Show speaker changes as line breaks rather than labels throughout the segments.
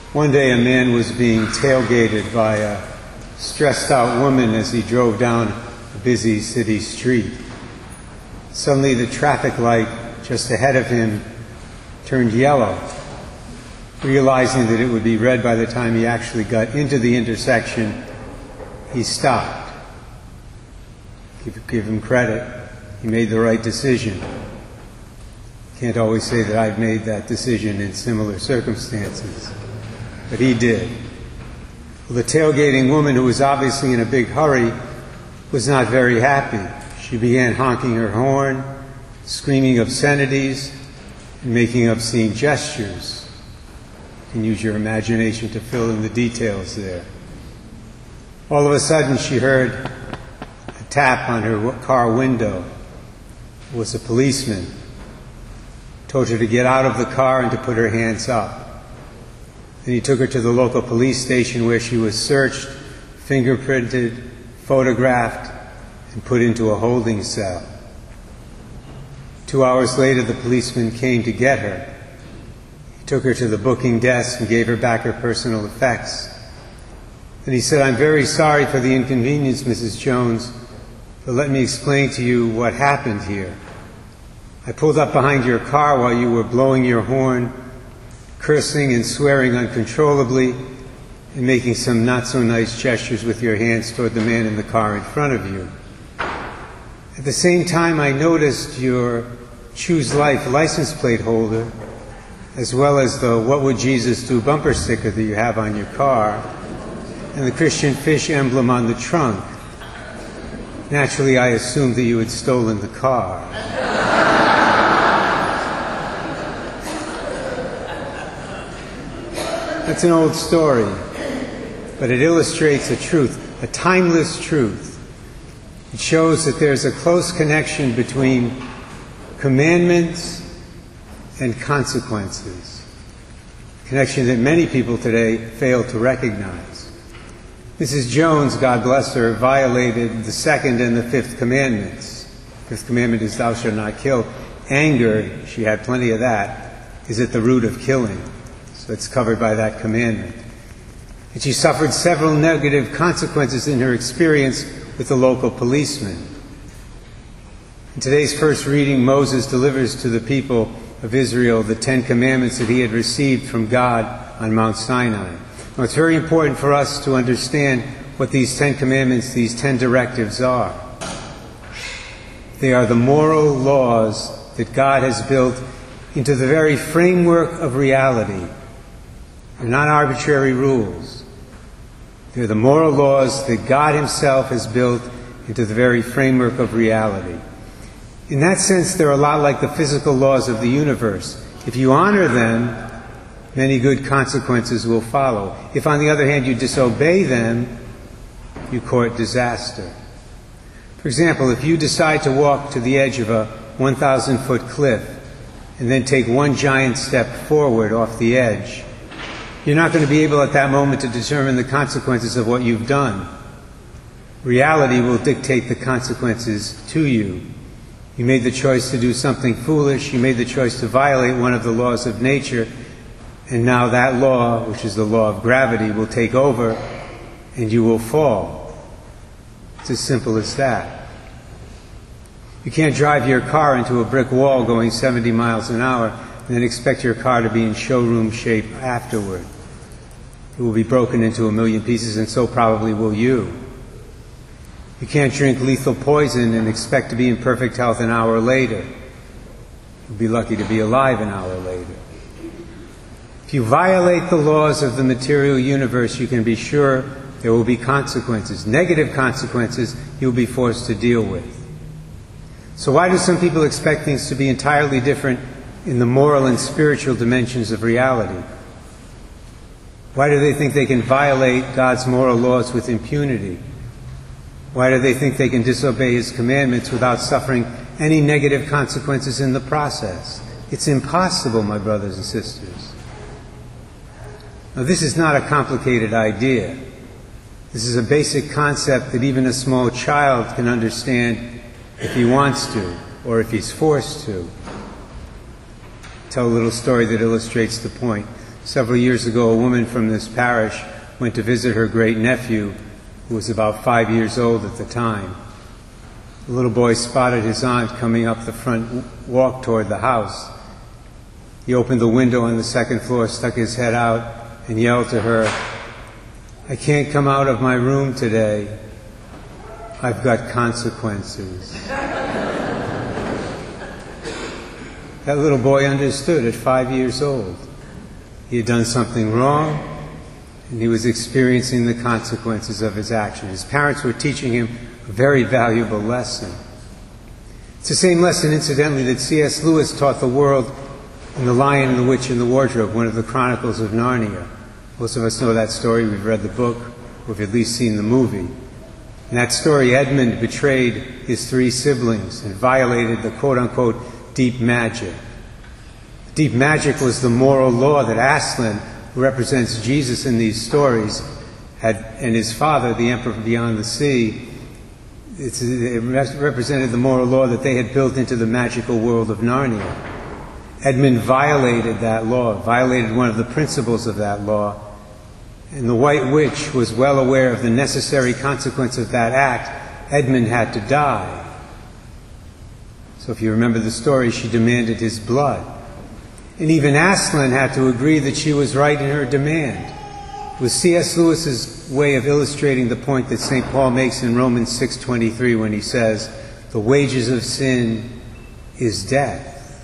One day a man was being tailgated by a stressed-out woman as he drove down a busy city street. Suddenly the traffic light just ahead of him turned yellow. Realizing that it would be red by the time he actually got into the intersection, he stopped. Give him credit. He made the right decision. Can't always say that I've made that decision in similar circumstances, but he did. Well, the tailgating woman, who was obviously in a big hurry, was not very happy. She began honking her horn, screaming obscenities, and making obscene gestures. You can use your imagination to fill in the details there. All of a sudden, she heard a tap on her car window. It was a policeman. Told her to get out of the car and to put her hands up. Then he took her to the local police station, where she was searched, fingerprinted, photographed, and put into a holding cell. 2 hours later, the policeman came to get her. He took her to the booking desk and gave her back her personal effects. Then he said, "I'm very sorry for the inconvenience, Mrs. Jones, but let me explain to you what happened here. I pulled up behind your car while you were blowing your horn, cursing and swearing uncontrollably, and making some not-so-nice gestures with your hands toward the man in the car in front of you. At the same time, I noticed your Choose Life license plate holder, as well as the What Would Jesus Do bumper sticker that you have on your car, and the Christian fish emblem on the trunk. Naturally, I assumed that you had stolen the car." That's an old story, but it illustrates a truth, a timeless truth. It shows that there's a close connection between commandments and consequences, a connection that many people today fail to recognize. Mrs. Jones, God bless her, violated the second and the fifth commandments. The fifth commandment is, "Thou shalt not kill." Anger, she had plenty of that, is at the root of killing. So it's covered by that commandment. And she suffered several negative consequences in her experience with the local policeman. In today's first reading, Moses delivers to the people of Israel the 10 Commandments that he had received from God on Mount Sinai. Now, it's very important for us to understand what these 10 Commandments, these 10 directives are. They are the moral laws that God has built into the very framework of reality. They're not arbitrary rules. They're the moral laws that God himself has built into the very framework of reality. In that sense, they're a lot like the physical laws of the universe. If you honor them, many good consequences will follow. If, on the other hand, you disobey them, you court disaster. For example, if you decide to walk to the edge of a 1,000-foot cliff and then take one giant step forward off the edge, you're not going to be able at that moment to determine the consequences of what you've done. Reality will dictate the consequences to you. You made the choice to do something foolish. You made the choice to violate one of the laws of nature. And now that law, which is the law of gravity, will take over and you will fall. It's as simple as that. You can't drive your car into a brick wall going 70 miles an hour and then expect your car to be in showroom shape afterward. It will be broken into a million pieces, and so probably will you. You can't drink lethal poison and expect to be in perfect health an hour later. You'll be lucky to be alive an hour later. If you violate the laws of the material universe, you can be sure there will be consequences, negative consequences you'll be forced to deal with. So why do some people expect things to be entirely different in the moral and spiritual dimensions of reality? Why do they think they can violate God's moral laws with impunity? Why do they think they can disobey his commandments without suffering any negative consequences in the process? It's impossible, my brothers and sisters. Now, this is not a complicated idea. This is a basic concept that even a small child can understand if he wants to, or if he's forced to. I'll tell a little story that illustrates the point. Several years ago, a woman from this parish went to visit her great-nephew, who was about 5 years old at the time. The little boy spotted his aunt coming up the front walk toward the house. He opened the window on the second floor, stuck his head out, and yelled to her, "I can't come out of my room today. I've got consequences." That little boy understood at 5 years old. He had done something wrong, and he was experiencing the consequences of his action. His parents were teaching him a very valuable lesson. It's the same lesson, incidentally, that C.S. Lewis taught the world in The Lion and the Witch and the Wardrobe, one of the Chronicles of Narnia. Most of us know that story. We've read the book, or we've at least seen the movie. In that story, Edmund betrayed his 3 siblings and violated the quote-unquote deep magic. Deep magic was the moral law that Aslan, who represents Jesus in these stories, and his father, the Emperor beyond the sea, it represented the moral law that they had built into the magical world of Narnia. Edmund violated that law, violated one of the principles of that law, and the White Witch was well aware of the necessary consequence of that act. Edmund had to die. So if you remember the story, she demanded his blood. And even Aslan had to agree that she was right in her demand. It was C.S. Lewis's way of illustrating the point that St. Paul makes in Romans 6:23 when he says, "The wages of sin is death."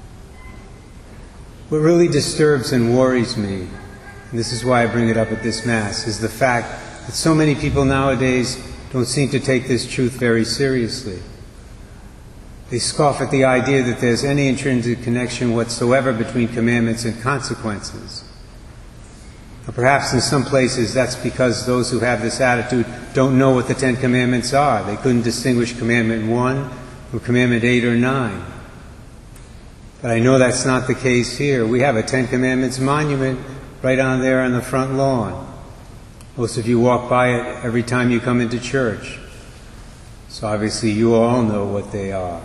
What really disturbs and worries me, and this is why I bring it up at this Mass, is the fact that so many people nowadays don't seem to take this truth very seriously. They scoff at the idea that there's any intrinsic connection whatsoever between commandments and consequences. Now, perhaps in some places that's because those who have this attitude don't know what the 10 Commandments are. They couldn't distinguish Commandment 1 from Commandment 8 or 9. But I know that's not the case here. We have a 10 Commandments monument right on there on the front lawn. Most of you walk by it every time you come into church. So obviously you all know what they are.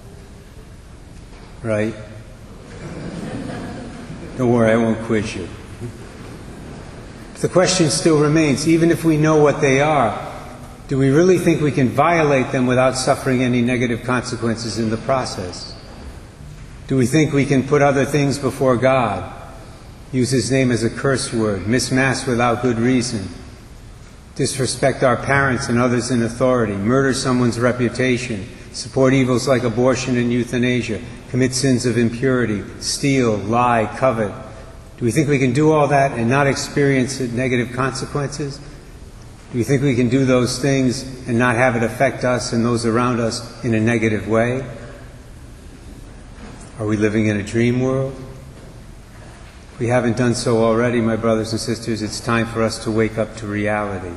Right? Don't worry, I won't quiz you. But the question still remains, even if we know what they are, do we really think we can violate them without suffering any negative consequences in the process? Do we think we can put other things before God, use His name as a curse word, miss Mass without good reason, disrespect our parents and others in authority, murder someone's reputation, support evils like abortion and euthanasia, commit sins of impurity, steal, lie, covet? Do we think we can do all that and not experience negative consequences? Do we think we can do those things and not have it affect us and those around us in a negative way? Are we living in a dream world? If we haven't done so already, my brothers and sisters, it's time for us to wake up to reality.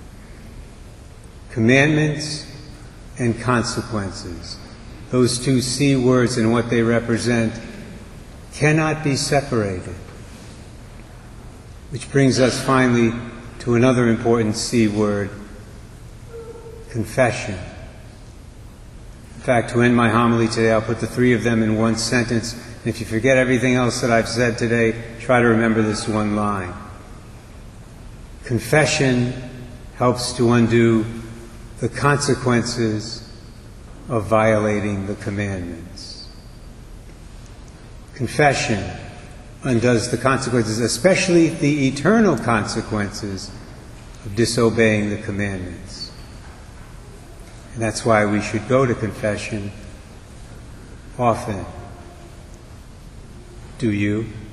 Commandments and consequences, those 2 C words and what they represent, cannot be separated. Which brings us finally to another important C word, confession. In fact, to end my homily today, I'll put the 3 of them in one sentence. And if you forget everything else that I've said today, try to remember this one line. Confession helps to undo the consequences of violating the commandments. Confession undoes the consequences, especially the eternal consequences of disobeying the commandments. And that's why we should go to confession often. Do you?